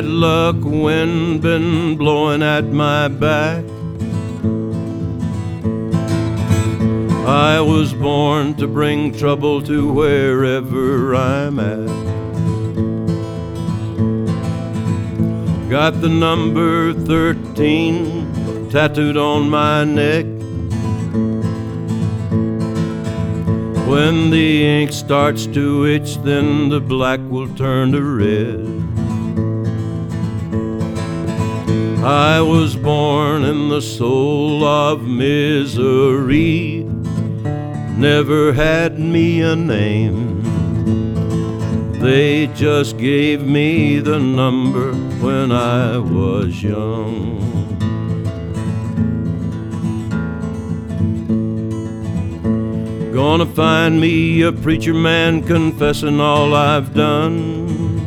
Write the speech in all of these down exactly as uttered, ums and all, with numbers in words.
Bad luck, wind been blowing at my back. I was born to bring trouble to wherever I'm at. Got the number thirteen tattooed on my neck. When the ink starts to itch, then the black will turn to red. I was born in the soul of misery, never had me a name. They just gave me the number when I was young. Gonna find me a preacher man confessing all I've done,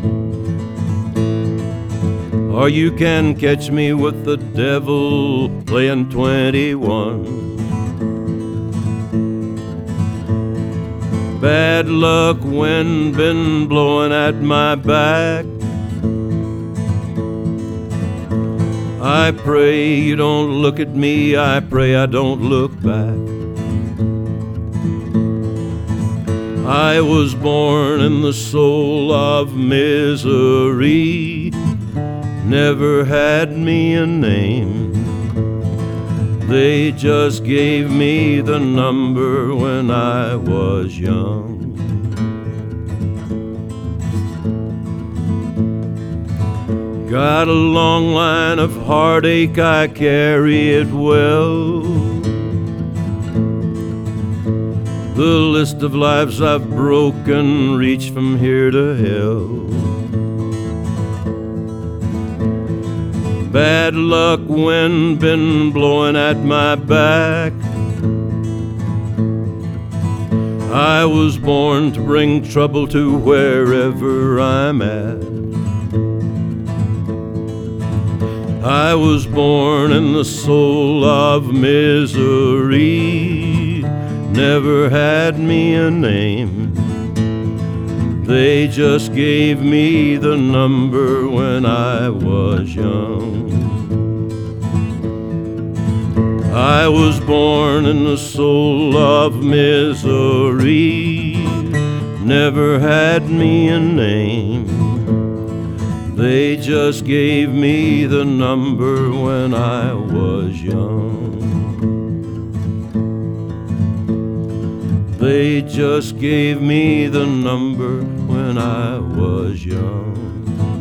or you can catch me with the devil playing twenty-one. Bad luck, wind been blowing at my back. I pray you don't look at me, I pray I don't look back. I was born in the soul of misery, never had me a name. They just gave me the number when I was young. Got a long line of heartache, I carry it well. The list of lives I've broken reach from here to hell. Bad luck, wind been blowing at my back. I was born to bring trouble to wherever I'm at. I was born in the soul of misery, never had me a name. They just gave me the number when I was young. I was born in the soul of misery, never had me a name. They just gave me the number when I was young. They just gave me the number when I was young.